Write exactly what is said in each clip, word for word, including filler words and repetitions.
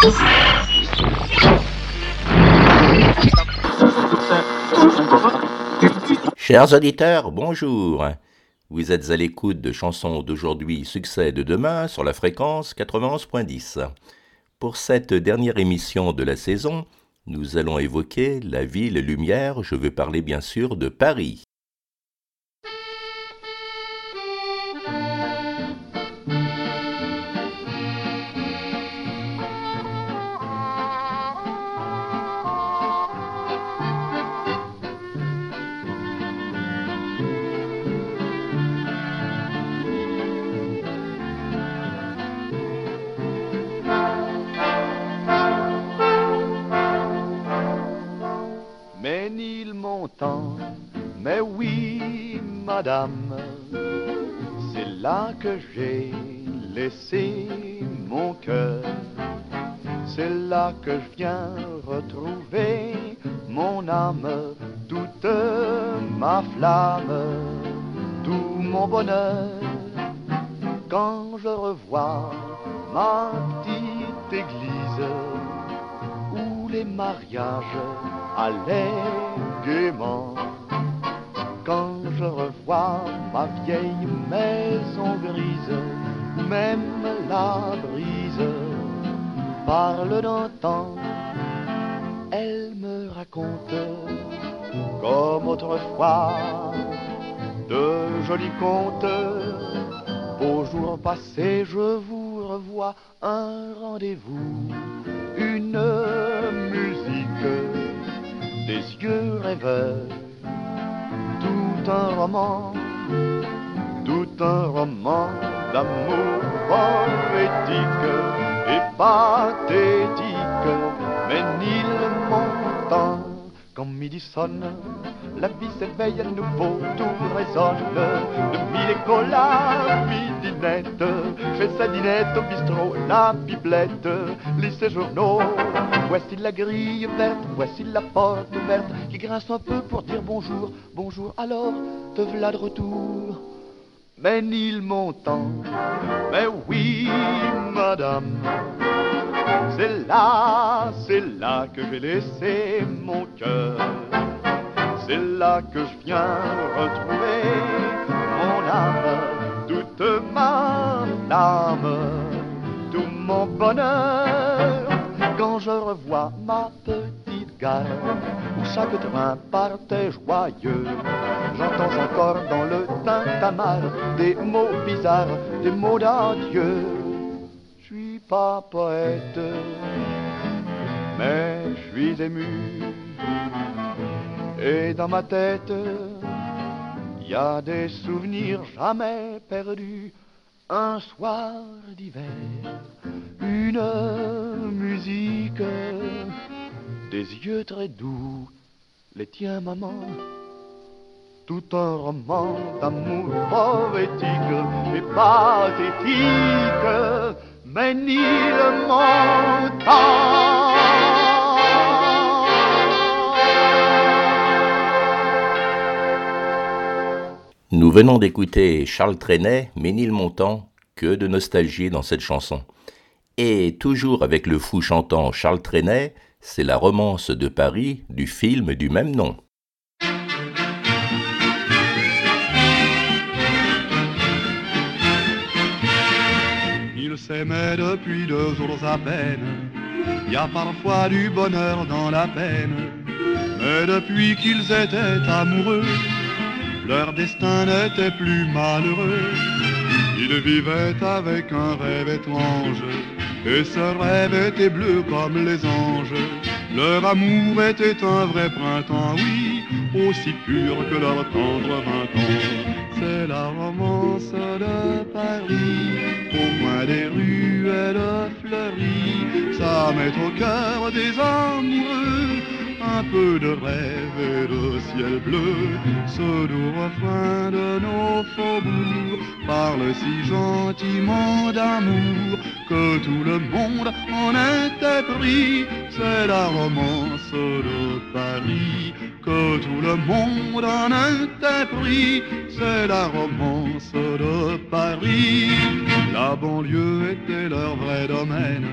Chers auditeurs, bonjour. Vous êtes à l'écoute de chansons d'aujourd'hui, succès de demain sur la fréquence quatre-vingt-onze point dix. Pour cette dernière émission de la saison, nous allons évoquer la ville lumière, je veux parler bien sûr de Paris. Ménilmontant, mais oui, madame, c'est là que j'ai laissé mon cœur. C'est là que je viens retrouver mon âme, toute ma flamme, tout mon bonheur. Quand je revois ma petite église où les mariages allaient gaiement, quand je revois ma vieille maison grise, même la brise parle d'antan, elle me raconte comme autrefois de jolis contes. Beaux jours passés, je vous revois, un rendez-vous, une musique, des yeux rêveurs, tout un roman, tout un roman d'amour poétique et pathétique. Ménilmontant, quand midi sonne, la vie s'éveille à nouveau, tout résonne. De mille écoles la midinette, fait sa dinette au bistrot, la pipelette, lit ses journaux. Voici la grille verte, voici la porte ouverte, qui grince un peu pour dire bonjour, bonjour, alors te v'là de retour. Ménilmontant, mais oui, madame, c'est là, c'est là que j'ai laissé mon cœur. C'est là que je viens retrouver mon âme, toute ma flamme, tout mon bonheur. Quand je revois ma petite gare où chaque train partait joyeux, j'entends encore dans le tintamarre des mots bizarres, des mots d'adieu. Je suis pas poète, mais je suis ému. Et dans ma tête, y a des souvenirs jamais perdus. Un soir d'hiver, une musique, des yeux très doux, les tiens maman, tout un roman d'amour poétique et pathétique. Ménilmontant. Nous venons d'écouter Charles Trenet, Ménilmontant, que de nostalgie dans cette chanson. Et toujours avec le fou chantant Charles Trenet, c'est la romance de Paris du film du même nom. Ils s'aimaient depuis deux jours à peine, il y a parfois du bonheur dans la peine, mais depuis qu'ils étaient amoureux, leur destin n'était plus malheureux. Ils vivaient avec un rêve étrange, et ce rêve était bleu comme les anges. Leur amour était un vrai printemps, oui, aussi pur que leur tendre vingt ans. C'est la romance de Paris, au coin des ruelles fleuries. Ça met au cœur des amoureux un peu de rêve et de ciel bleu. Ce doux refrain de nos faubourgs parle si gentiment d'amour que tout le monde en était pris. C'est la romance de Paris, que tout le monde en était pris. C'est la romance de Paris. La banlieue était leur vrai domaine,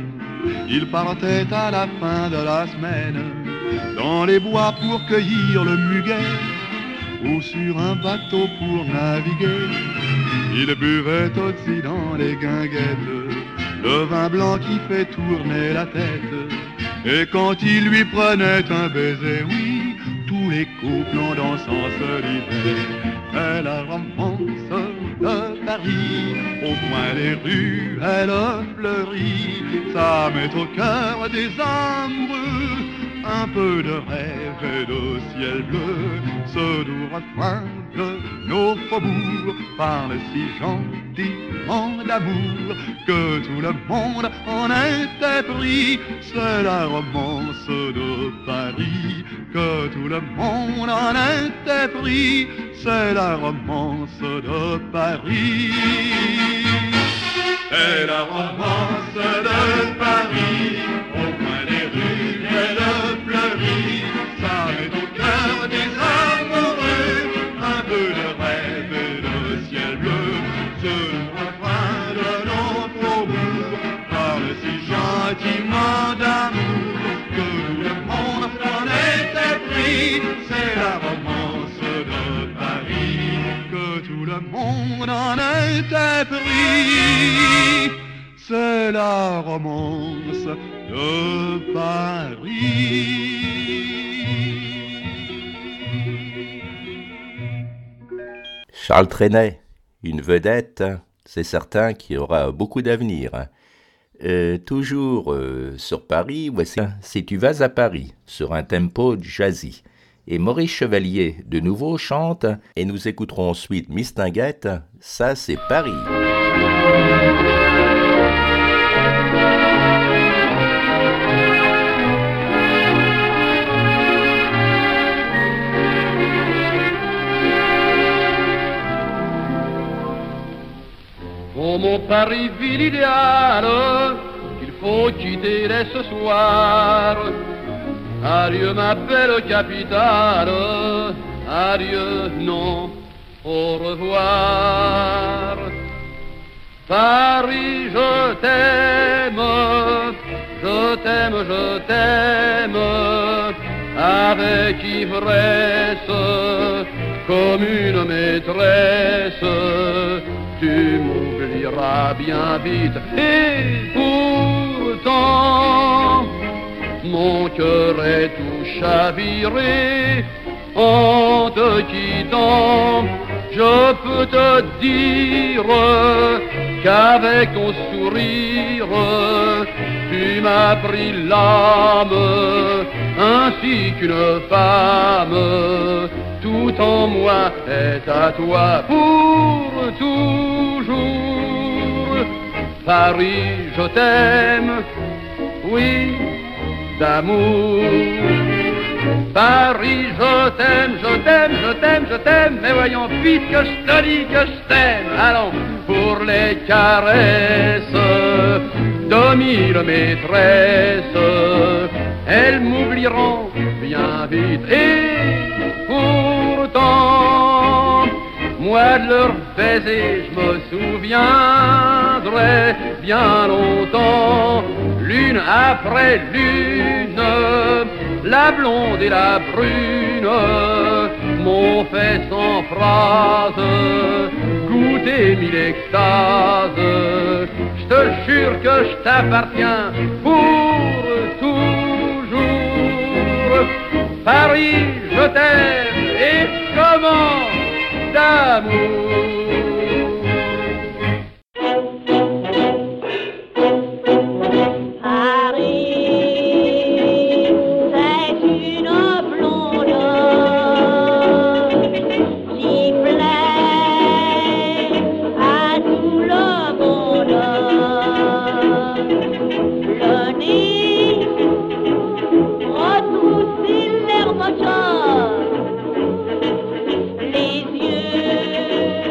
il partait à la fin de la semaine dans les bois pour cueillir le muguet ou sur un bateau pour naviguer. Il buvait aussi dans les guinguettes le vin blanc qui fait tourner la tête. Et quand il lui prenait un baiser, oui, tous les couples en dansant se livaient. Et la romance de Paris, au coin des rues, elle fleurit. Ça met au cœur des amoureux un peu de rêve et de ciel bleu. Ce doux refrain de nos faubourgs parle si gentiment d'amour que tout le monde en était pris. C'est la romance de Paris, que tout le monde en était pris. C'est la romance de Paris. C'est la romance de Paris, au coin des rues elle fleurit. Ça met au cœur des amoureux un peu de rêve et de ciel bleu. Ce refrain de nos faubourgs parle si gentiment d'amour que tout le monde en était pris. C'est la romance de Paris, que tout le monde en était pris. C'est la romance de Paris. Charles Trenet, une vedette, c'est certain qu'il aura beaucoup d'avenir. Euh, toujours euh, sur Paris, voici Si tu vas à Paris, sur un tempo jazzy. Et Maurice Chevalier, de nouveau, chante, et nous écouterons ensuite Mistinguett, ça c'est Paris. Oh mon Paris, ville idéale, qu'il faut quitter dès ce soir. Adieu ma belle capitale, adieu, non, au revoir. Paris, je t'aime, je t'aime, je t'aime, avec ivresse, comme une maîtresse. Tu m'oublieras bien vite, et pourtant mon cœur est tout chaviré en te quittant. Je peux te dire qu'avec ton sourire tu m'as pris l'âme ainsi qu'une femme. Tout en moi est à toi pour toujours. Paris, je t'aime, oui, d'amour. Paris, je t'aime, je t'aime, je t'aime, je t'aime. Mais voyons vite que je te dis que je t'aime. Allons, pour les caresses de mille maîtresses, elles m'oublieront bien vite. Et pourtant, moi de leur baiser, je me souviendrai bien longtemps. L'une après l'une, la blonde et la brune m'ont fait sans phrase goûter mille extases. Je te jure que je t'appartiens pour toujours. Paris, je t'aime, et comment d'amour. Les yeux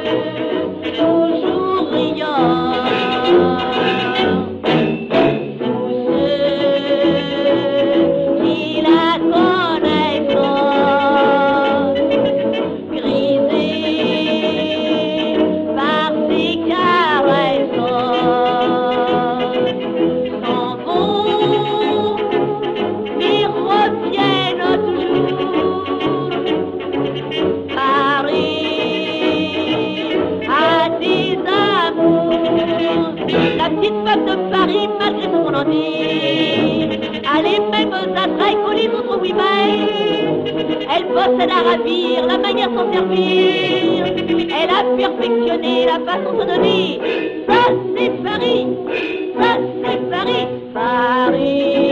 La petite femme de Paris, malgré son envie, a les mêmes attraits que les autres oui-mais. Elle possède à ravir la manière de s'en servir. Elle a perfectionné la façon de donner. Ça c'est Paris, ça c'est Paris, Paris.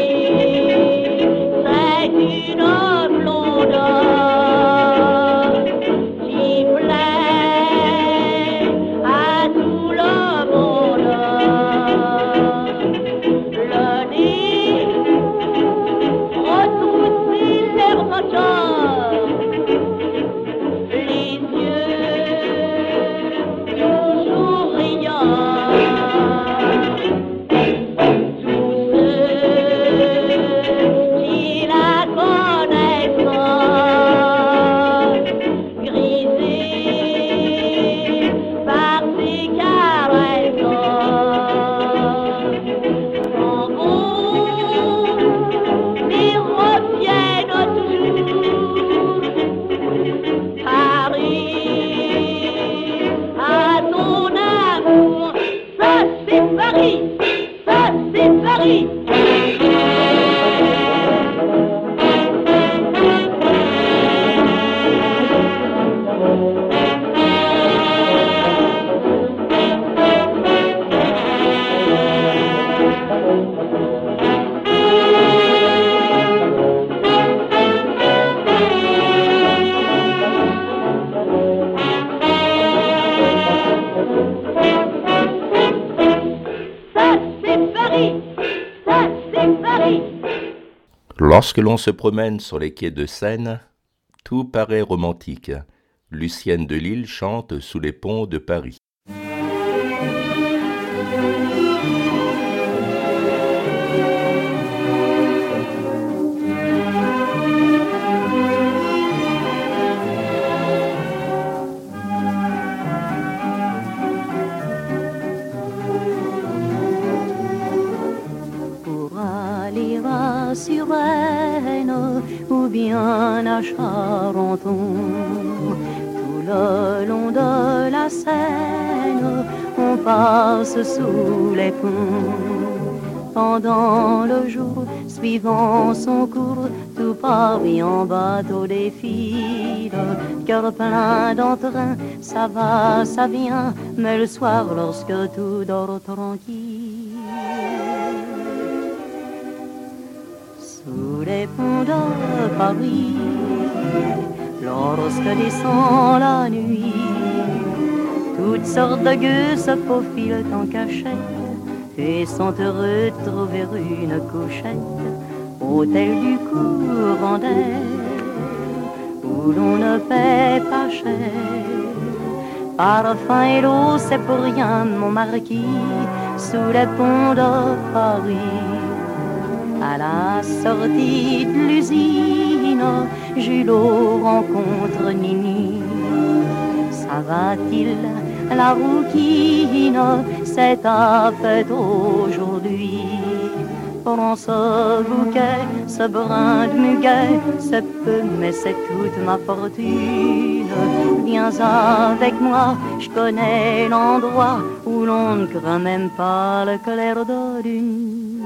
C'est une blonde qui plaît à tout le monde. Le nez retrousse l'air moteur, les yeux toujours riants. Tous ceux qui la connaissent grisés par ses caresses s'en vont mais reviennent toujours. Paris à ton amour, ça c'est Paris, ça c'est Paris. Ça c'est Paris, ça c'est Paris. Lorsque l'on se promène sur les quais de Seine, tout paraît romantique. Lucienne de Lille chante Sous les ponts de Paris. Pour aller à Suresnes ou bien à Charenton, tout le long de la Seine, on passe sous les ponts. Pendant le jour, suivant son cours, tout Paris en bateau défile. Cœur plein d'entrain, ça va, ça vient, mais le soir, lorsque tout dort tranquille, sous les ponts de Paris, lorsque descend la nuit, toutes sortes de gueux se faufilent en cachette et sont heureux de trouver une couchette, hôtel du courant d'air, où l'on ne paie pas cher. Parfum et l'eau, c'est pour rien, mon marquis, sous les ponts de Paris. À la sortie de l'usine, Julot rencontre Nini. Ça va-t-il, la rouquine, c'est ta fête aujourd'hui. Prends ce bouquet, ce brin de muguet, c'est peu mais c'est toute ma fortune. Viens avec moi, je connais l'endroit où l'on ne craint même pas le clair de lune.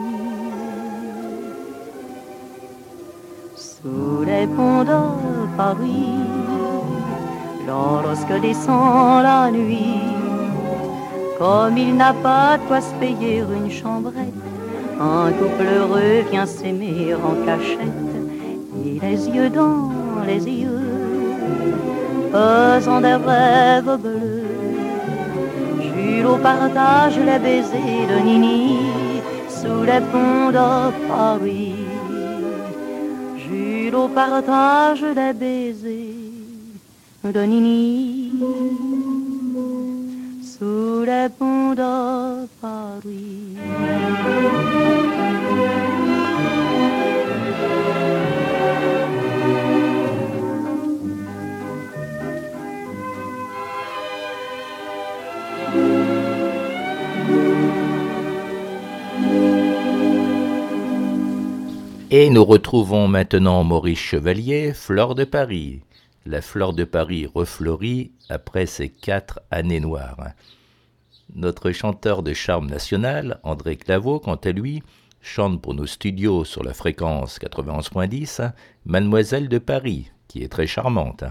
Sous les ponts de Paris, lorsque descend la nuit, comme il n'a pas de quoi se payer une chambrette, un couple heureux vient s'aimer en cachette, et les yeux dans les yeux, faisant des rêves bleus. Julot partage les baisers de Nini sous les ponts de Paris. Julot partage les baisers de Nini sous les ponts de Paris. Et nous retrouvons maintenant Maurice Chevalier, Fleur de Paris. La Fleur de Paris refleurit après ses quatre années noires. Notre chanteur de charme national, André Claveau, quant à lui, chante pour nos studios sur la fréquence quatre-vingt-onze point dix, Mademoiselle de Paris, qui est très charmante.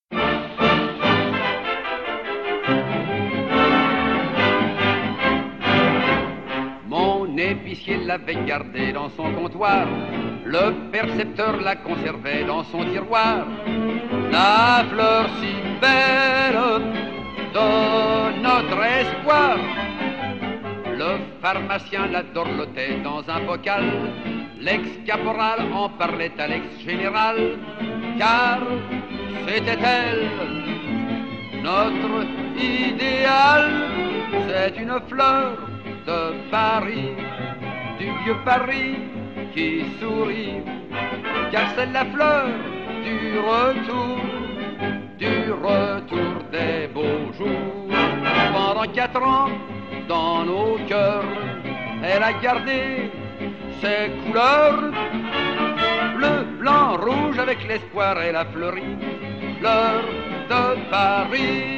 Mon épicier l'avait gardé dans son comptoir, le percepteur la conservait dans son tiroir. La fleur si belle de notre espoir, le pharmacien la dorlotait dans un bocal, l'ex-caporal en parlait à l'ex-général, car c'était elle, notre idéal. C'est une fleur de Paris, du vieux Paris qui sourit, car c'est la fleur du retour, du retour des beaux jours. Pendant quatre ans, dans nos cœurs, elle a gardé ses couleurs, bleu, blanc, rouge, avec l'espoir elle a fleuri, fleur de Paris.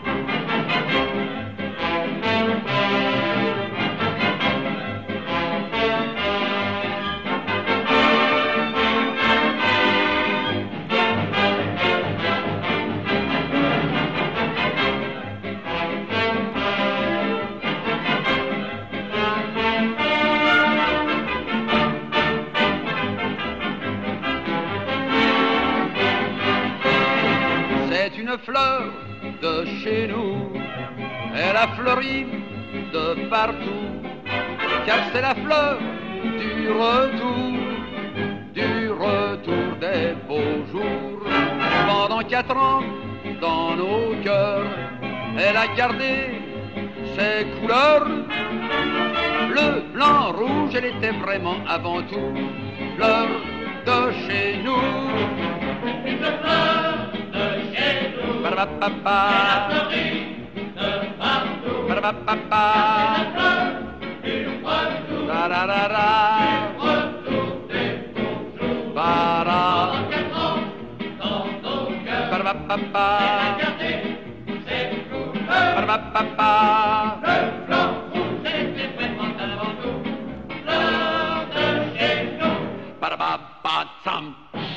Une fleur de chez nous, elle a fleuri de partout, car c'est la fleur du retour, du retour des beaux jours. Pendant quatre ans, dans nos cœurs, elle a gardé ses couleurs, bleu, blanc, rouge, elle était vraiment avant tout fleur de chez nous. Une fleur de chez nous. Ba-da-ba-ba-ba. Elle a fleuri de partout. Ba-da-ba-ba-ba. La fleur du retour. Ba-da-da-da. Du retour des beaux jours. Ba-da. Pendant quatre ans, dans nos cœurs. Ba-da-ba-ba-ba. Elle a gardé ses couleurs. Ba-da-ba-ba-ba. Le blanc rouge, elle était vraiment avant tout fleur de chez nous. Ba-da-ba-ba-tsam.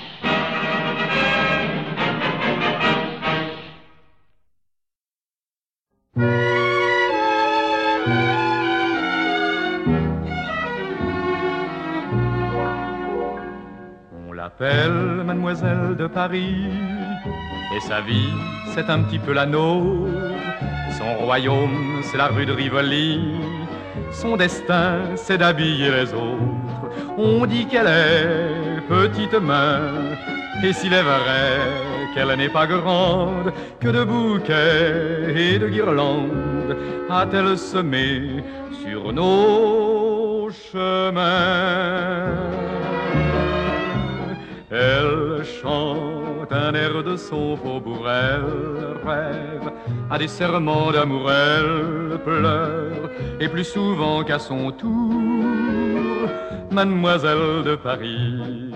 On l'appelle Mademoiselle de Paris, et sa vie, c'est un petit peu la nôtre. Son royaume, c'est la rue de Rivoli. Son destin, c'est d'habiller les autres. On dit qu'elle est petite main, et s'il est vrai qu'elle n'est pas grande, que de bouquets et de guirlandes a-t-elle semé sur nos chemins. Elle chante un air de son faubourg, elle rêve à des serments d'amour, elle pleure, et plus souvent qu'à son tour, Mademoiselle de Paris.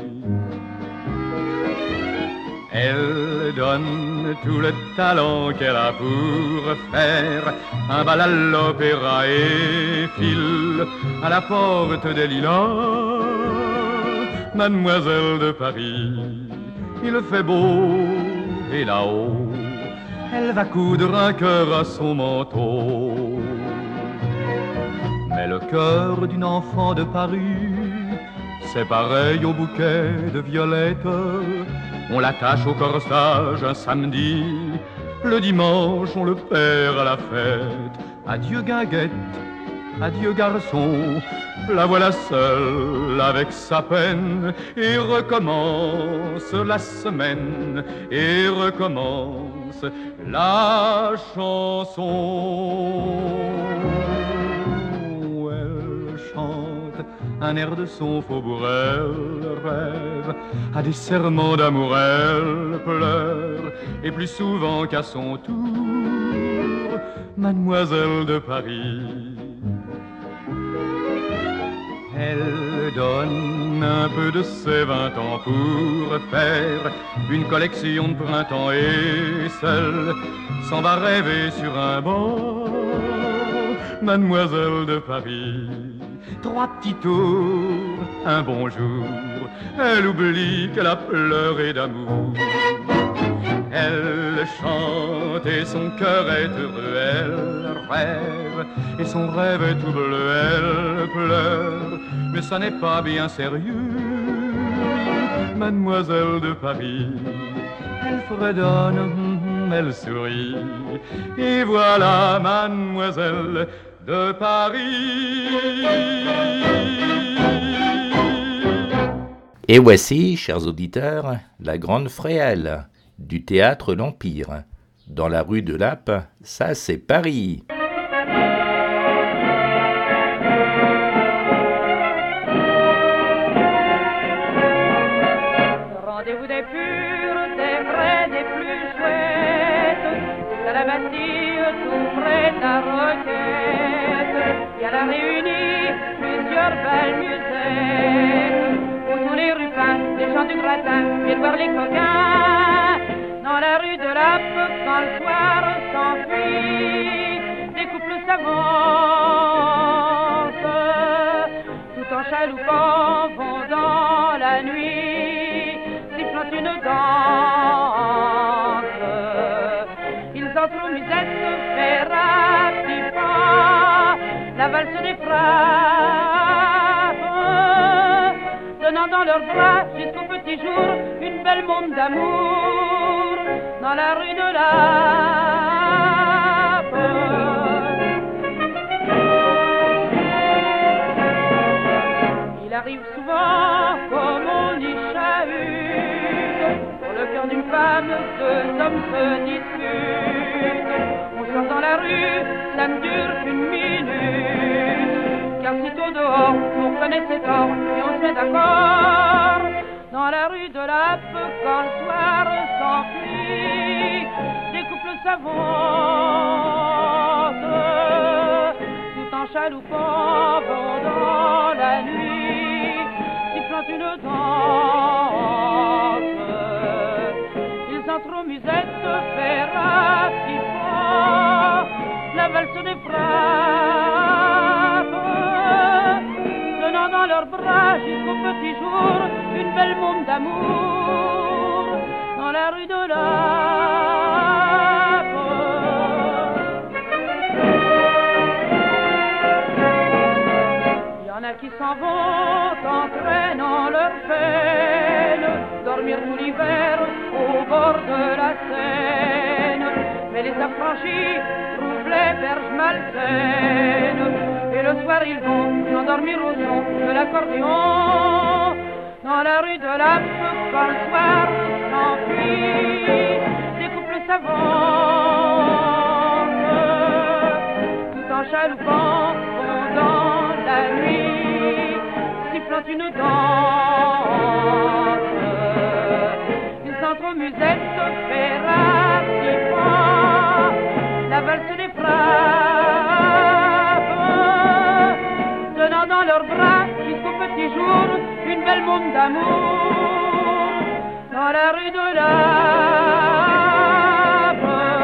Elle donne tout le talent qu'elle a pour faire un bal à l'opéra et file à la porte des lilas. Mademoiselle de Paris, il fait beau et là-haut, elle va coudre un cœur à son manteau. Mais le cœur d'une enfant de Paris, c'est pareil au bouquet de violettes. On l'attache au corsage un samedi, le dimanche on le perd à la fête. Adieu guinguette, adieu garçon, la voilà seule avec sa peine, et recommence la semaine, et recommence la chanson. Elle chante un air de son faubourg, elle rêve à des serments d'amour, elle pleure, et plus souvent qu'à son tour, Mademoiselle de Paris. Elle donne un peu de ses vingt ans pour faire une collection de printemps, et seule s'en va rêver sur un banc mademoiselle de Paris. Trois petits tours, un bonjour, elle oublie qu'elle a pleuré d'amour. Elle chante et son cœur est heureux, elle rêve et son rêve est tout bleu, elle pleure, mais ça n'est pas bien sérieux. Mademoiselle de Paris, elle fredonne, elle sourit, et voilà mademoiselle de Paris. Et voici, chers auditeurs, la grande fréelle du théâtre L'Empire. Dans la rue de Lappe, ça c'est Paris. Rendez-vous des purs, des vrais, des plus chouettes, à la Bastille, tout près de la Roquette. Il y a la Réunie, plusieurs belles musettes, où tous les rupins, les gens du gratin, viennent voir les coquins. Dans la rue de Lappe, quand le soir s'enfuit, des couples s'avancent, tout en chaloupant vont dans la nuit, sifflant une danse. Ils entrent aux musettes, fait rapidement la valse des frappes, tenant dans leurs bras jusqu'au petit jour une belle monde d'amour. Dans la rue de Lappe, il arrive souvent comme on y chahute, pour le cœur d'une femme, deux hommes se disputent. On sort dans la rue, ça ne dure qu'une minute, car sitôt dehors, on connaît ses torts et on se met d'accord. Dans la rue de Lappe, quand le soir s'enfuit, des couples s'avancent, tout en chaloupant vont dans la nuit, sifflant une danse. Ils entrent aux musettes, fait rapidement la valse des frappes, tenant dans leurs bras jusqu'au petit jour une belle monde d'amour. Dans la rue de Lappe, il y en a qui s'en vont en traînant leur peine, dormir tout l'hiver au bord de la Seine. Mais les affranchis trouvent les berges malsaines, et le soir ils vont s'endormir au son de l'accordéon. Dans la rue de Lappe, quand le soir s'enfuit, des couples s'avancent, tout en chaloupant vont dans la nuit, sifflant une danse. Ils entrent aux musettes, fait rapidement la valse des frappes, tenant dans leurs bras jusqu'au petit jour une belle monde d'amour. Dans la rue de Lappe.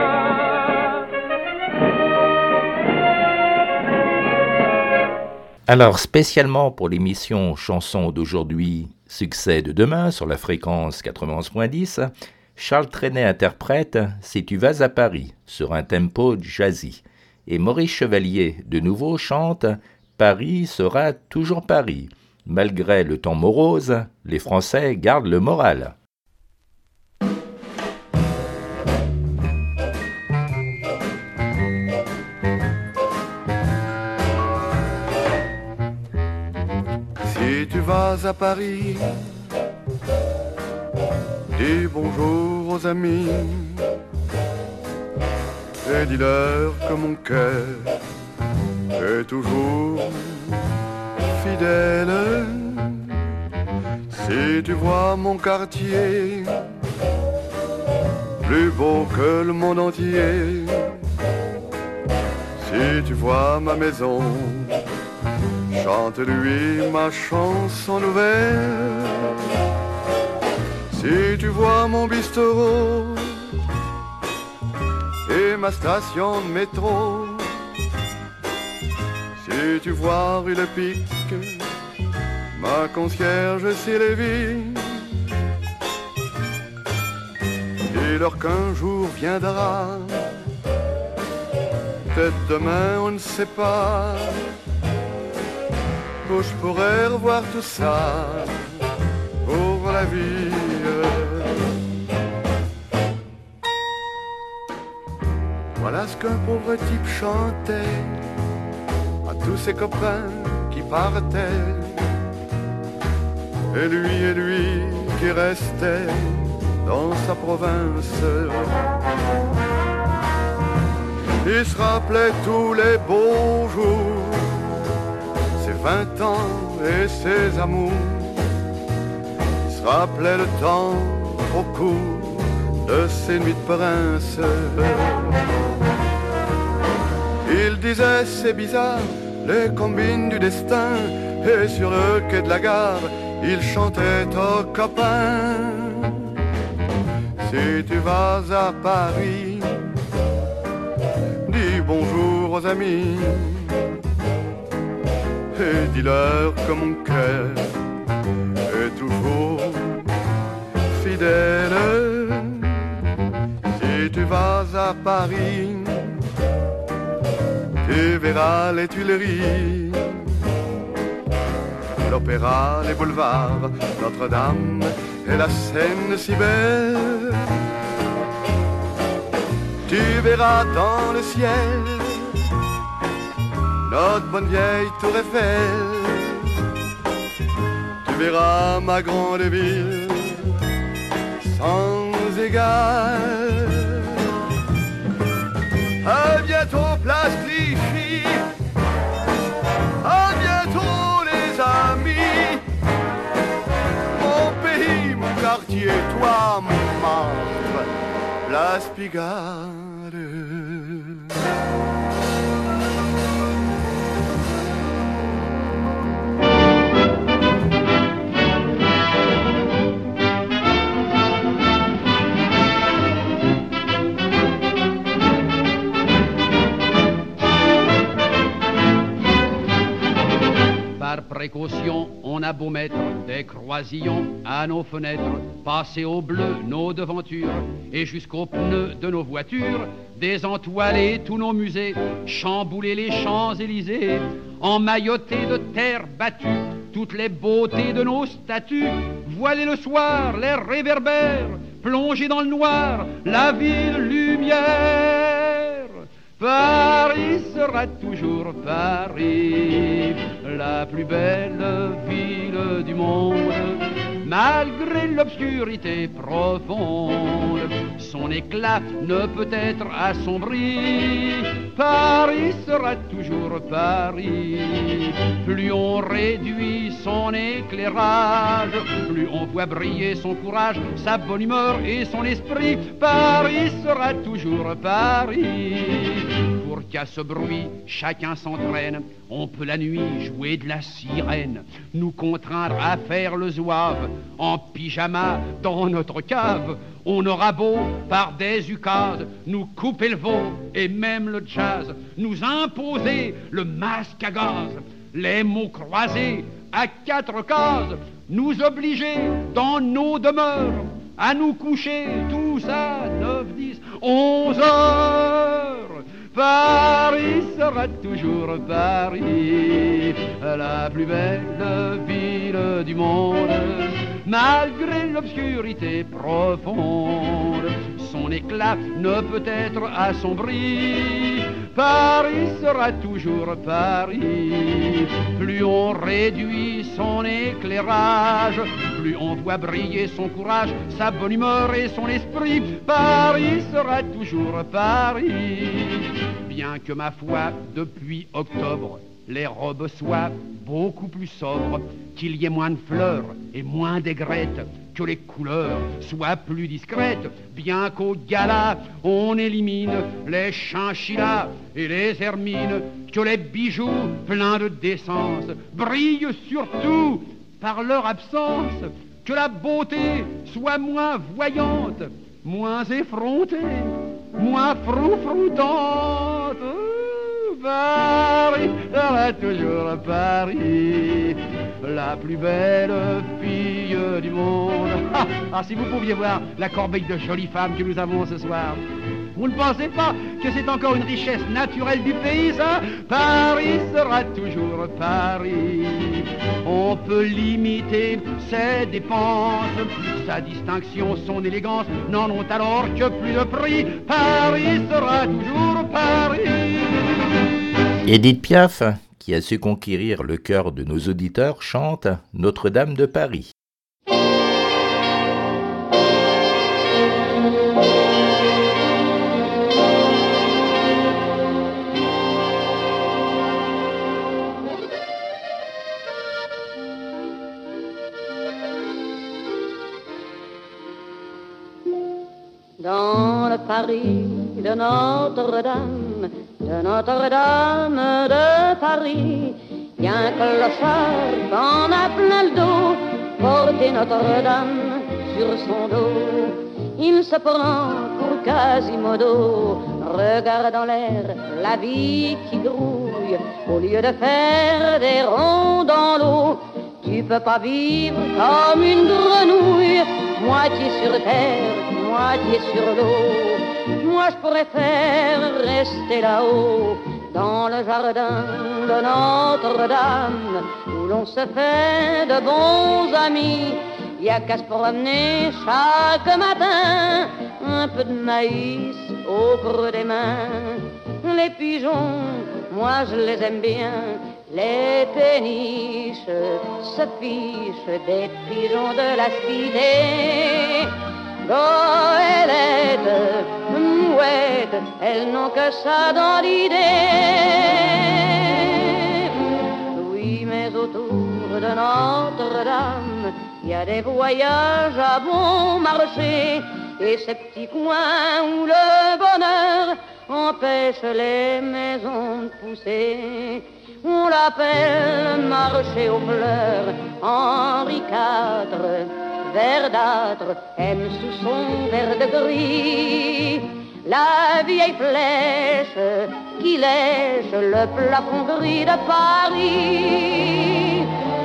Alors, spécialement pour l'émission Chansons d'aujourd'hui, succès de demain sur la fréquence quatre-vingt-onze point dix, Charles Trenet interprète « Si tu vas à Paris » sur un tempo jazzy. Et Maurice Chevalier, de nouveau, chante « Paris sera toujours Paris ». Malgré le temps morose, les Français gardent le moral. Si tu vas à Paris, dis bonjour aux amis et dis-leur que mon cœur est toujours fidèle. Si tu vois mon quartier, plus beau que le monde entier, si tu vois ma maison, chante-lui ma chanson nouvelle. Si tu vois mon bistrot et ma station de métro, Si tu vois rue Le Pic, ma concierge Sylvie, dis-leur qu'un jour viendra, peut-être demain on ne sait pas, où je pourrais revoir tout ça pour la vie. Voilà ce qu'un pauvre type chantait à tous ses copains qui partaient, et lui et lui qui restait dans sa province. Il se rappelait tous les beaux jours, ses vingt ans et ses amours. Il se rappelait le temps trop court de ses nuits de prince. Il disait c'est bizarre, les combines du destin, et sur le quai de la gare, il chantait aux copains. Si tu vas à Paris, dis bonjour aux amis, et dis-leur que mon cœur est toujours fidèle. Si tu vas à Paris, tu verras les Tuileries, l'opéra, les boulevards, Notre-Dame et la Seine si belle. Tu verras dans le ciel notre bonne vieille tour Eiffel. Tu verras ma grande ville sans égal. À bientôt place Clichy, à bientôt les amis. Mon pays, mon quartier, toi, mon marbre, place Pigalle. Par précaution, on a beau mettre des croisillons à nos fenêtres, passer au bleu nos devantures et jusqu'aux pneus de nos voitures, désentoiler tous nos musées, chambouler les Champs-Élysées, emmailloter de terre battue toutes les beautés de nos statues, voiler le soir les réverbères, plonger dans le noir la ville lumière. Paris sera toujours Paris, la plus belle ville du monde, malgré l'obscurité profonde, son éclat ne peut être assombri. Paris sera toujours Paris, plus on réduit son éclairage, plus on voit briller son courage, sa bonne humeur et son esprit. Paris sera toujours Paris. Pour qu'à ce bruit chacun s'entraîne, on peut la nuit jouer de la sirène, nous contraindre à faire le zouave en pyjama dans notre cave. On aura beau par des ukases nous couper le veau et même le jazz, nous imposer le masque à gaz, les mots croisés à quatre cases, nous obliger dans nos demeures à nous coucher tous à neuf, dix, onze heures. Paris sera toujours Paris, la plus belle ville du monde, malgré l'obscurité profonde, son éclat ne peut être assombri. Paris sera toujours Paris, plus on réduit son éclairage, plus on voit briller son courage, sa bonne humeur et son esprit. Paris sera toujours Paris. Bien que ma foi, depuis octobre, les robes soient beaucoup plus sobres, qu'il y ait moins de fleurs et moins d'aigrettes, que les couleurs soient plus discrètes, bien qu'au gala on élimine les chinchillas et les hermines, que les bijoux pleins de décence brillent surtout par leur absence, que la beauté soit moins voyante, moins effrontée, moins froufroutante. Paris sera toujours Paris, la plus belle fille du monde. Ah, ah, si vous pouviez voir la corbeille de jolies femmes que nous avons ce soir. Vous ne pensez pas que c'est encore une richesse naturelle du pays, ça? Paris sera toujours Paris. On peut limiter ses dépenses, sa distinction, son élégance n'en ont alors que plus de prix. Paris sera toujours Paris. Édith Piaf, qui a su conquérir le cœur de nos auditeurs, chante Notre-Dame de Paris. Dans le Paris de Notre-Dame, de Notre-Dame de Paris, y a un clochard qu'on a plein le dos, porter Notre-Dame sur son dos. Il se prend pour Quasimodo, regarde en l'air la vie qui grouille, au lieu de faire des ronds dans l'eau. Tu peux pas vivre comme une grenouille, moitié sur terre, moitié sur l'eau. Moi je préfère rester là-haut, dans le jardin de Notre-Dame, où l'on se fait de bons amis. Y a qu'à se promener chaque matin, un peu de maïs au creux des mains. Les pigeons, moi je les aime bien, les péniches se fichent des pigeons de la cité. Goélettes, mouettes, elles n'ont que ça dans l'idée. Oui, mais autour de Notre-Dame, il y a des voyages à bon marché, et ces petits coins où le bonheur empêche les maisons de pousser. On l'appelle marché aux fleurs, Henri quatre, verdâtre, aime sous son verre de gris la vieille flèche qui lèche le plafond gris de Paris.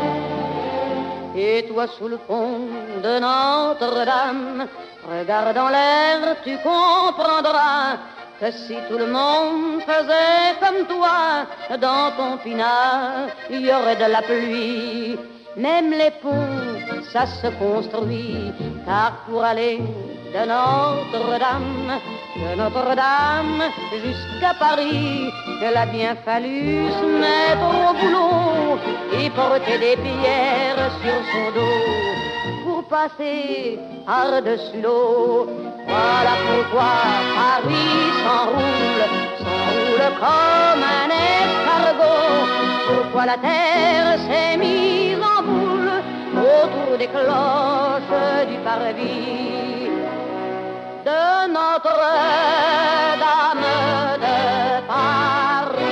Et toi sous le pont de Notre-Dame, regarde en l'air, tu comprendras que si tout le monde faisait comme toi, dans ton pinard, il y aurait de la pluie. Même les ponts, ça se construit, car pour aller de Notre-Dame, de Notre-Dame jusqu'à Paris, il a bien fallu se mettre au boulot et porter des pierres sur son dos pour passer par-dessus l'eau. Voilà pourquoi Paris s'enroule, s'enroule comme un escargot. Pourquoi la terre s'est mise en boule autour des cloches du parvis de Notre-Dame de Paris.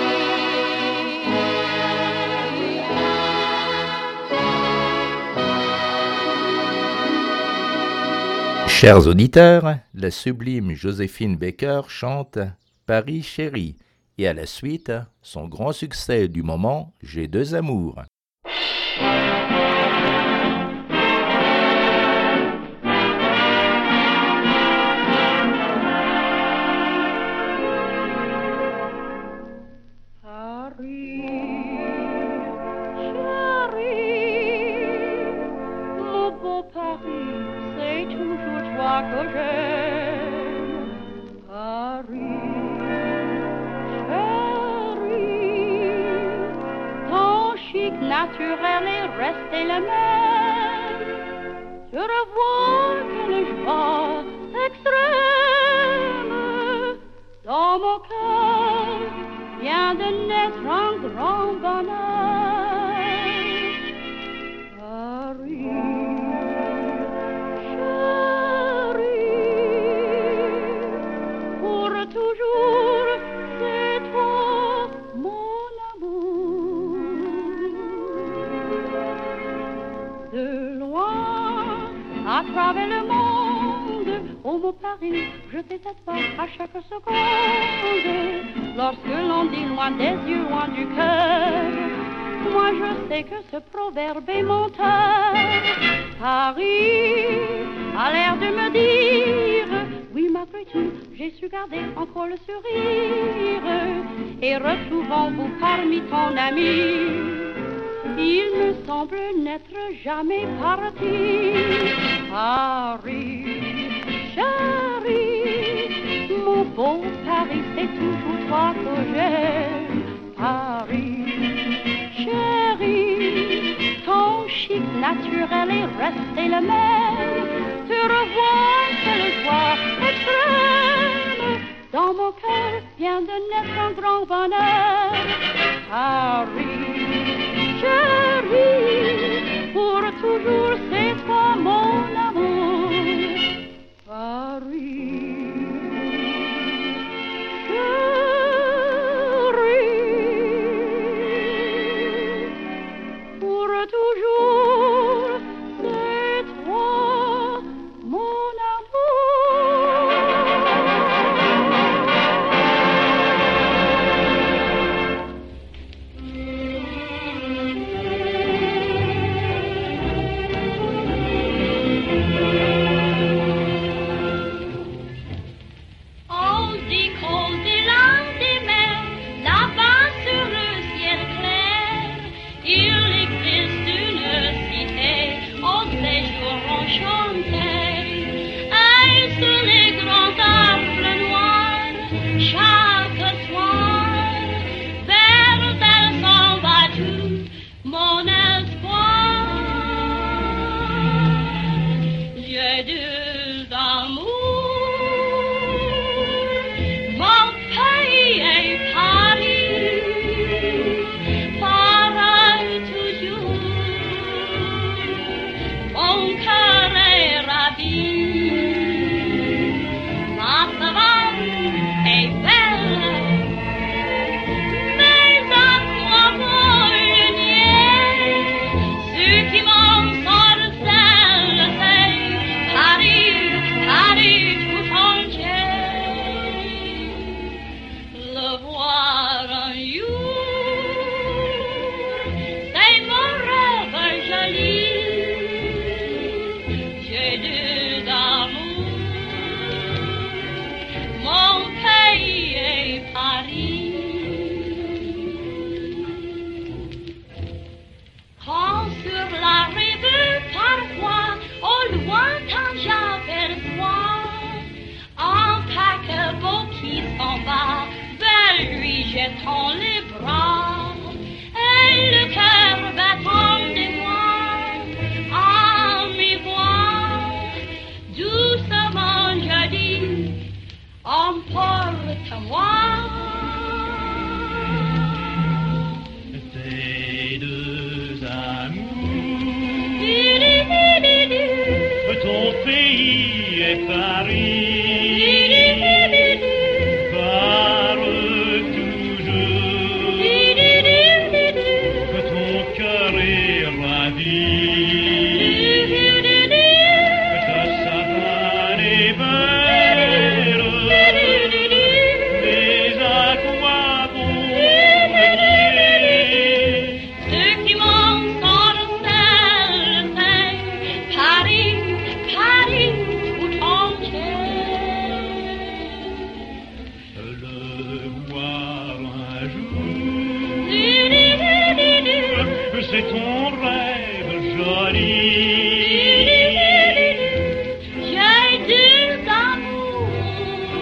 Chers auditeurs, la sublime Joséphine Baker chante Paris chérie et à la suite, son grand succès du moment, J'ai deux amours. Naturel est resté le même. Je revois quelle joie extrême dans mon cœur vient de naître un grand bonheur. Paris, chérie, pour toujours c'est toi mon amour. De loin, à travers le monde, au Oh mon Paris, je t'ai tête pas à chaque seconde. Lorsque l'on dit loin des yeux, loin du cœur, moi je sais que ce proverbe est menteur. Paris a l'air de me dire, oui malgré tout, j'ai su garder encore le sourire. Et retrouvons-vous parmi ton ami, il me semble n'être jamais parti. Paris, chéri, mon beau Paris, c'est toujours toi que j'aime. Paris, chéri, ton chic naturel est resté le même. Te revoir, c'est le joie extrême. Dans mon cœur vient de naître un grand bonheur. Paris, chérie, pour toujours c'est toi mon amour. Paris, chérie, pour toujours c'est toi mon amour. Jetant les bras et le cœur battant de moi, à mi-voix, doucement je dis, emporte-moi. Ces deux amours, ton pays est Paris. C'est ton rêve joli. J'ai deux amours,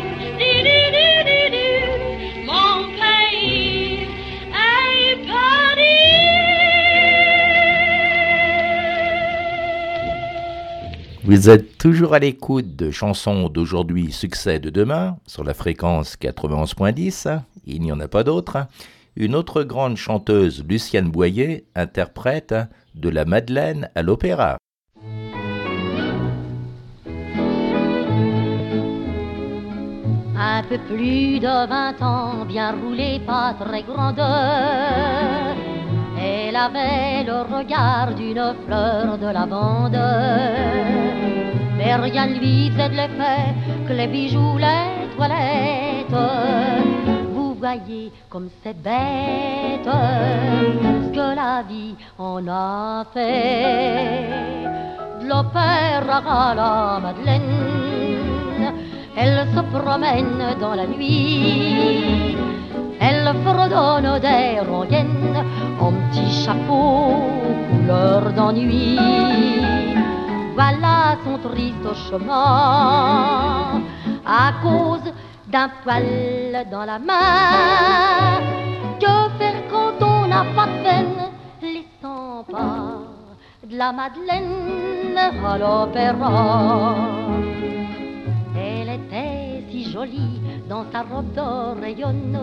mon pays est Paris. Vous êtes toujours à l'écoute de chansons d'aujourd'hui, succès de demain, sur la fréquence quatre-vingt-onze point dix. Il n'y en a pas d'autre. Une autre grande chanteuse, Lucienne Boyer, interprète de la Madeleine à l'opéra. Un peu plus de vingt ans, bien roulé, pas très grandeur. Elle Elle avait le regard d'une fleur de lavande, mais rien ne lui faisait de l'effet que les bijoux, les toilettes. Vous voyez comme c'est bête ce que la vie en a fait. De l'opéra à la Madeleine, elle se promène dans la nuit. Elle fredonne des rengaines en petit chapeau couleur d'ennui. Voilà son triste chemin à cause d'un poil dans la main. Que faire quand on n'a pas de peine? Les cent pas de la Madeleine à l'opéra. Elle était si jolie dans sa robe d'oreillonne.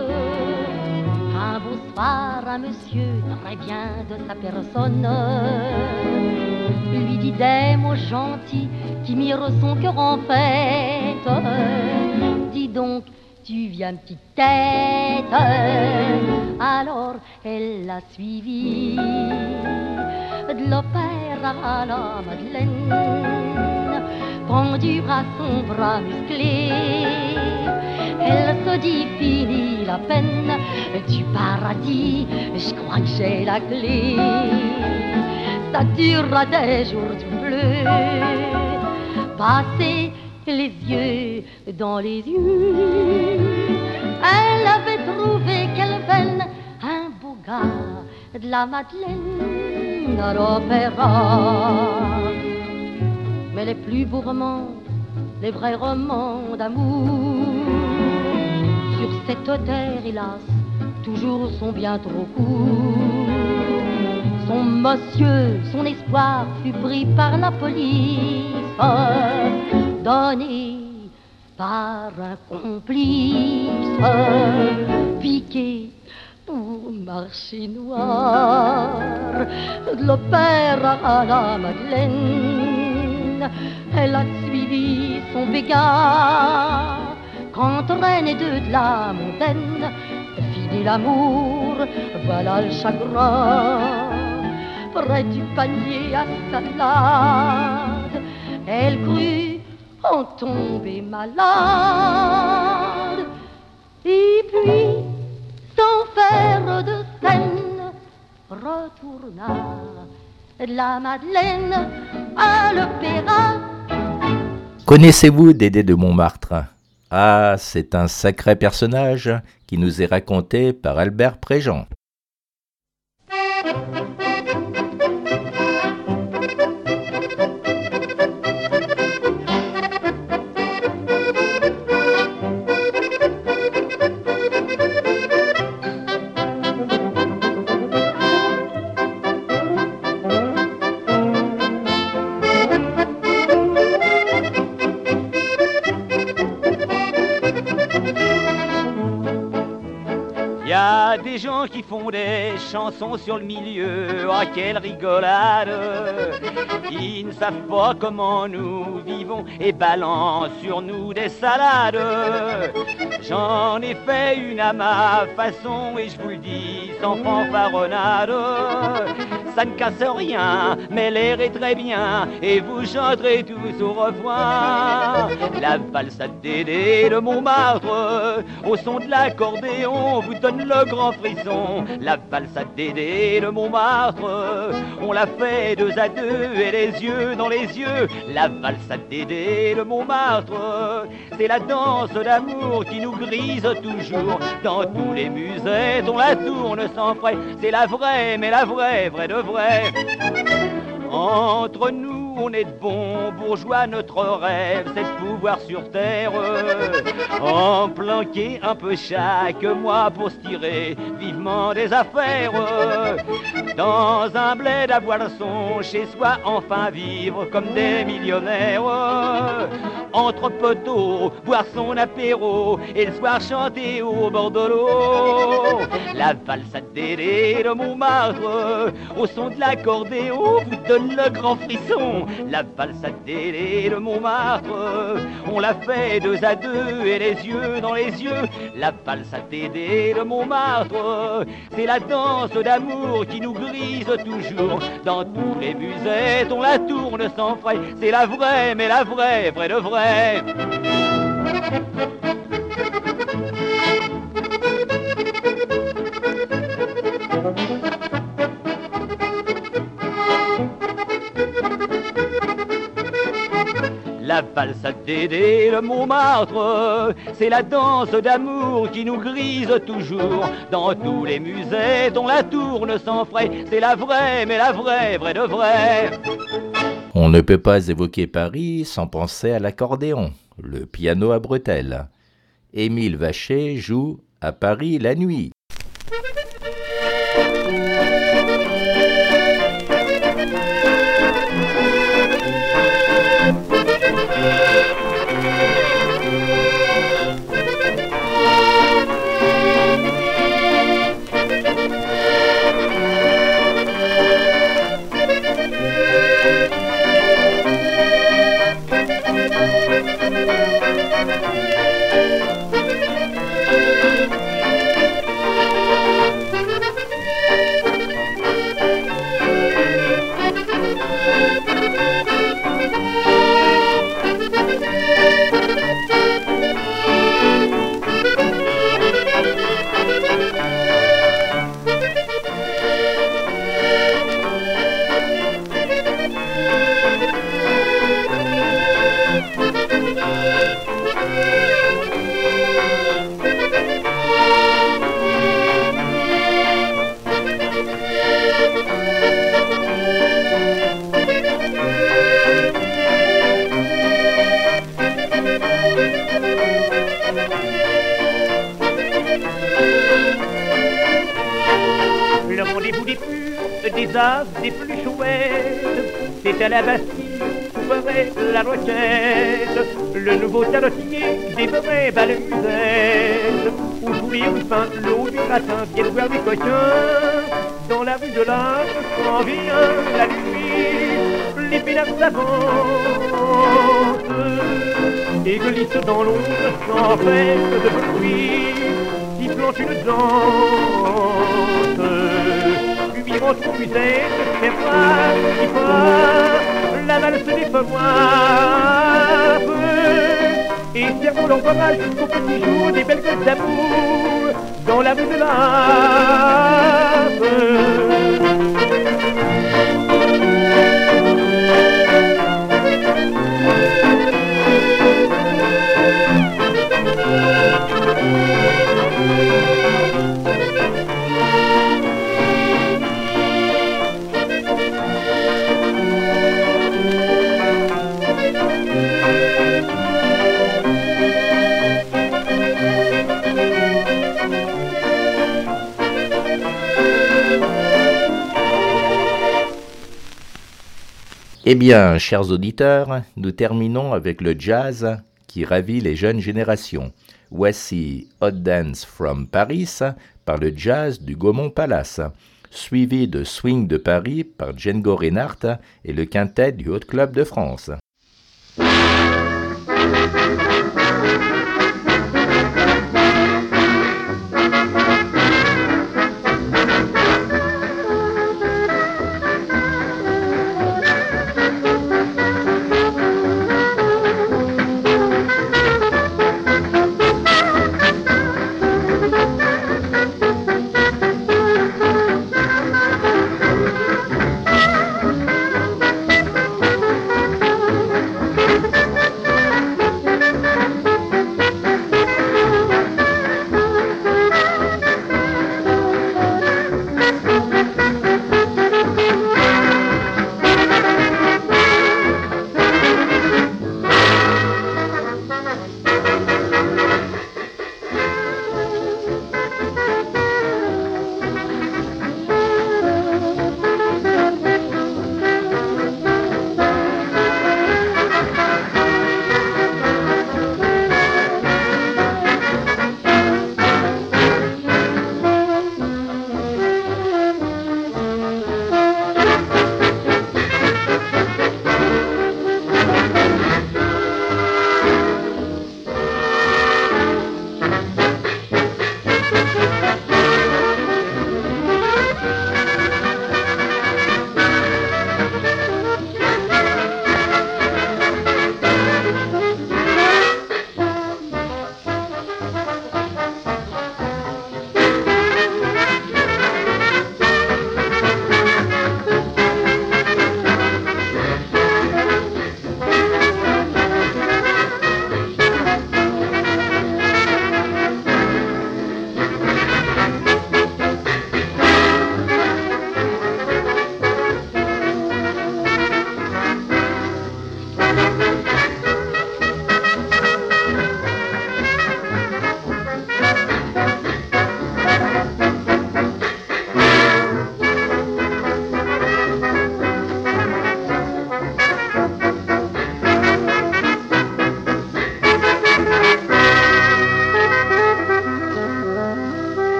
Un beau soir, un monsieur très bien de sa personne lui dit des mots gentils qui mirent son cœur en fête. Dis donc, tu viens petite tête. Alors elle l'a suivi de l'opéra à la Madeleine, pendue à son bras musclé. Elle se dit fini la peine du paradis, je crois que j'ai la clé. Ça durera des jours tout bleus, passer les yeux dans les yeux. Elle avait trouvé quelle veine, un beau gars de la Madeleine à l'opéra. Mais les plus beaux romans, les vrais romans d'amour, sur cette terre, hélas, toujours sont bien trop courts. Son monsieur, son espoir fut pris par la police, donné par un complice, piqué pour marché noir. De l'opéra à la Madeleine, elle a suivi son béguin. Qu'entre reine et deux de la montaine, fini l'amour, voilà le chagrin. Près du panier à salade, elle crut en tomber malade. Et puis, sans faire de scène, retourna de la Madeleine à l'opéra. Connaissez-vous Dédé de Montmartre? Ah, c'est un sacré personnage qui nous est raconté par Albert Préjean. Des gens qui font des chansons sur le milieu, ah quelle rigolade. Ils ne savent pas comment nous vivons et balancent sur nous des salades. J'en ai fait une à ma façon et je vous le dis sans fanfaronnade. Ça ne casse rien, mais l'air est très bien et vous chanterez tous au refrain. La valse à Dédé de Montmartre, au son de l'accordéon, vous donne le grand frisson. La valse à Dédé de Montmartre, on l'a fait deux à deux et les yeux dans les yeux. La valse à Dédé de Montmartre, c'est la danse d'amour qui nous grise toujours. Dans tous les musées, on la tourne sans frais. C'est la vraie, mais la vraie, vraie de vrai. Entre nous, on est de bons bourgeois, notre rêve, c'est de pouvoir sur terre en planquer un peu chaque mois pour se tirer vivement des affaires. dans un bled à Boisson, chez soi enfin vivre comme des millionnaires. Entre poteaux, boire son apéro et le soir chanter au bord de l'eau. La valse à Dédé de Montmartre, au son de l'accordéon, vous donne le grand frisson. La valse à Dédé de Montmartre, on l'a fait deux à deux et les yeux dans les yeux. La valse à Dédé de Montmartre, c'est la danse d'amour qui nous grise toujours. Dans tous les musettes, on la tourne sans frais. C'est la vraie, mais la vraie, vraie de vraie. La valse à Dédé de Montmartre, c'est la danse d'amour qui nous grise toujours. Dans tous les musées, on la tourne sans frais. C'est la vraie, mais la vraie, vraie de vraie. On ne peut pas évoquer Paris sans penser à l'accordéon, le piano à bretelles. Émile Vacher joue à Paris la nuit. Des plus chouettes, c'est à la Bastille où ferait la requête. Le nouveau tarotier des vraies belles musettes, où tous les ruffins, l'eau du gratin viennent voir des coquins. Dans la rue de l'Arche s'en vient la nuit, les pédales s'avancent et glissent dans l'ombre sans faire de bruit, sifflant une danse. Entre musette, c'est moi qui part la valse des favoirs et servons l'encourage jusqu'au petit jour des belles gueules d'amour dans la rue de l'Arche. Eh bien, chers auditeurs, nous terminons avec le jazz qui ravit les jeunes générations. Voici Hot Dance from Paris par le jazz du Gaumont Palace, suivi de Swing de Paris par Django Reinhardt et le quintet du Hot Club de France.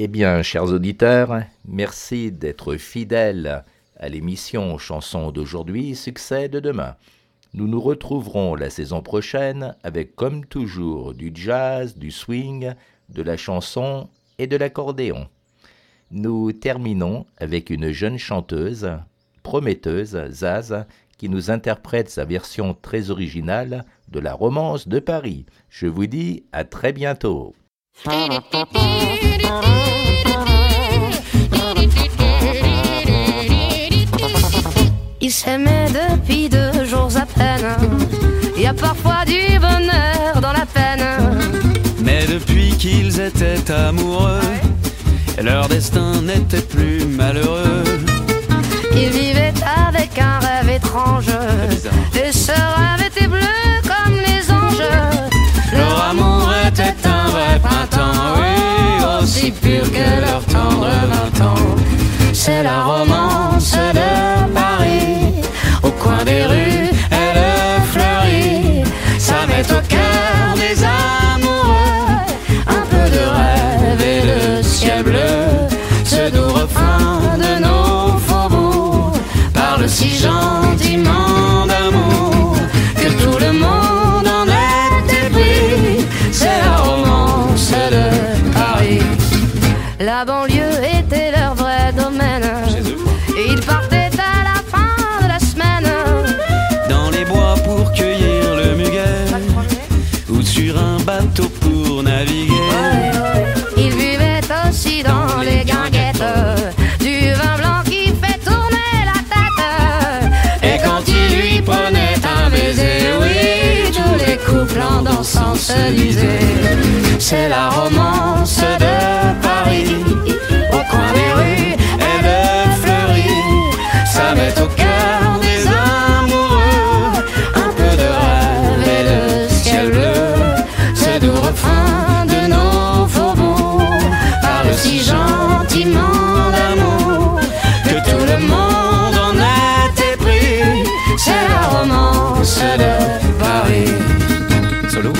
bien, chers auditeurs, merci d'être fidèles à l'émission Chansons d'aujourd'hui, succès de demain. Nous nous retrouverons la saison prochaine avec, comme toujours, du jazz, du swing, de la chanson et de l'accordéon. Nous terminons avec une jeune chanteuse, prometteuse, Zaz, qui nous interprète sa version très originale de la romance de Paris. Je vous dis à très bientôt. Ils s'aimaient depuis deux jours à peine. Il y a parfois du bonheur dans la peine. Mais depuis qu'ils étaient amoureux, leur destin n'était plus malheureux. Ils vivaient avec un rêve étrange, et ce rêve était bleu comme les anges. Leur amour était un vrai printemps, oui, aussi pur que leur tendre vingt ans. C'est la romance de Paris, au coin des rues, elle fleurit. Ça met au cœur des amoureux un peu de rêve et le ciel bleu. Ce doux refrain de nos faubourgs parle si gentiment d'amour que tout le monde en est épris. C'est la romance de Paris. La banlieue était leur vrai domaine, et ils partaient à la fin de la semaine dans les bois pour cueillir le muguet, ou sur un bateau pour naviguer. Ils buvaient aussi dans les guinguettes du vin blanc qui fait tourner la tête. Et quand il lui prenait un baiser, oui, tous les couples en dansant se disaient: c'est la romance de Paris, au coin des rues, elle fleurit. Ça met au cœur des amoureux un peu de rêve et le ciel bleu. Ce doux refrain de nos faubourgs parle si gentiment d'amour que tout le monde en est épris. C'est la romance de Paris. Solo.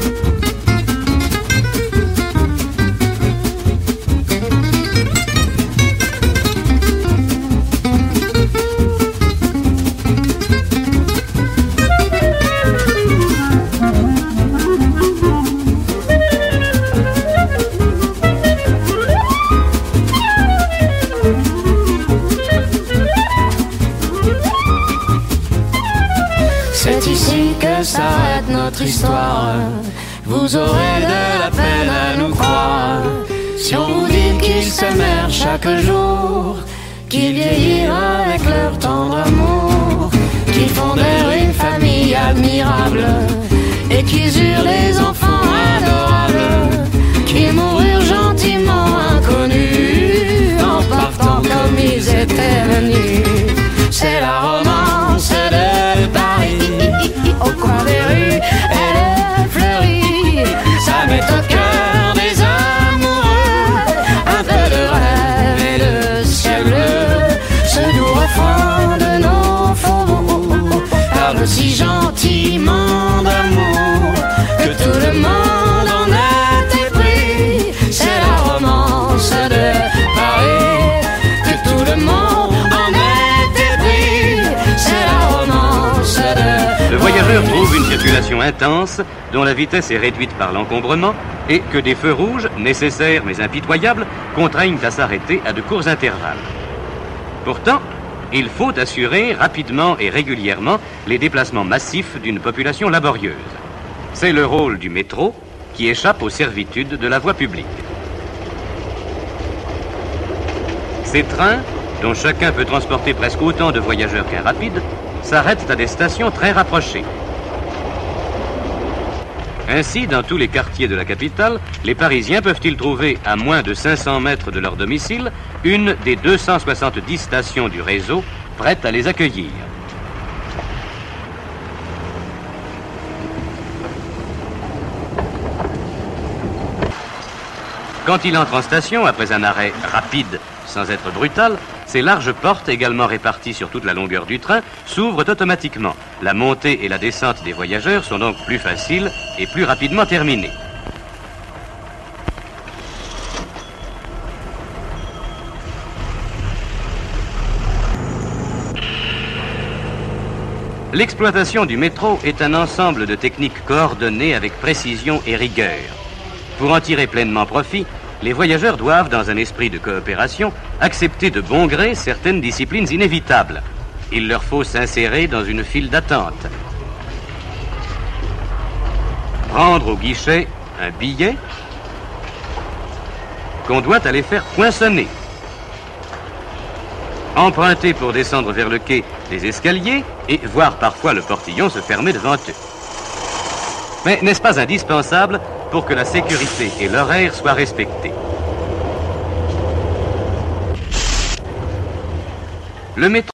C'est ici que s'arrête notre histoire. Vous aurez de la peine à nous croire si on vous dit qu'ils s'aimèrent chaque jour, qu'ils vieillirent avec leur tendre amour, qu'ils fondèrent une famille admirable et qu'ils eurent des enfants adorables, qu'ils moururent gentiment inconnus en partant comme ils étaient venus. C'est la romance de Paris, au coin des rues, elle fleurit. Ça met au cœur des amoureux un peu de rêve et le ciel bleu. Ce doux refrain de nos faubourgs parle si gentiment d'amour que tout le monde en est épris. C'est la romance de Paris, que tout le monde en est épris. C'est la romance de Le voyageur trouve une circulation intense dont la vitesse est réduite par l'encombrement et que des feux rouges, nécessaires mais impitoyables, contraignent à s'arrêter à de courts intervalles. Pourtant, il faut assurer rapidement et régulièrement les déplacements massifs d'une population laborieuse. C'est le rôle du métro qui échappe aux servitudes de la voie publique. Ces trains, dont chacun peut transporter presque autant de voyageurs qu'un rapide, s'arrêtent à des stations très rapprochées. Ainsi, dans tous les quartiers de la capitale, les Parisiens peuvent-ils trouver, à moins de cinq cents mètres de leur domicile, une des deux cent soixante-dix stations du réseau prêtes à les accueillir. Quand il entre en station, après un arrêt rapide sans être brutal, ces larges portes, également réparties sur toute la longueur du train, s'ouvrent automatiquement. La montée et la descente des voyageurs sont donc plus faciles et plus rapidement terminées. L'exploitation du métro est un ensemble de techniques coordonnées avec précision et rigueur. Pour en tirer pleinement profit, les voyageurs doivent, dans un esprit de coopération, accepter de bon gré certaines disciplines inévitables. Il leur faut s'insérer dans une file d'attente, prendre au guichet un billet qu'on doit aller faire poinçonner, emprunter pour descendre vers le quai des escaliers et voir parfois le portillon se fermer devant eux. Mais n'est-ce pas indispensable pour que la sécurité et l'horaire soient respectés? Le métro